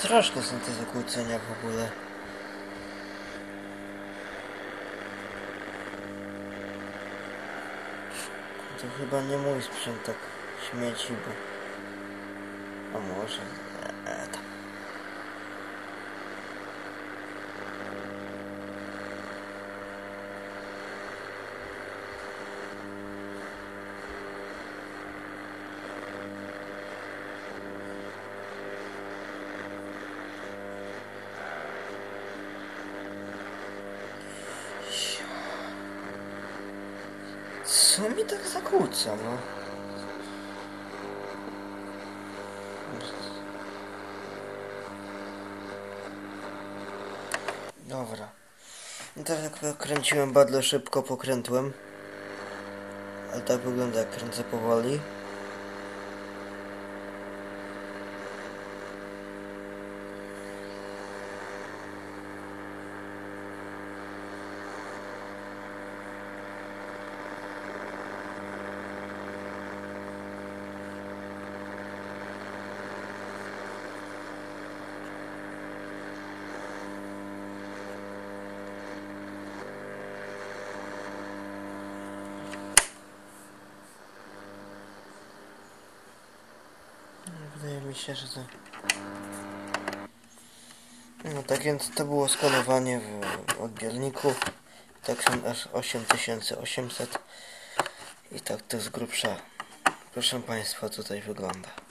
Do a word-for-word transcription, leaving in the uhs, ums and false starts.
Straszne są te zakłócenia w ogóle. To chyba nie mój sprzęt tak śmieci, bo... A może... Eee, tam. Co mi tak zakłóca, no? Dobra. No teraz jak kręciłem bardzo szybko, pokrętłem. Ale tak wygląda, jak kręcę powoli. Wydaje mi się, że to... No tak więc to było skanowanie w odbiorniku. Tak są aż osiem tysięcy osiemset. I tak to z grubsza, proszę Państwa, tutaj wygląda.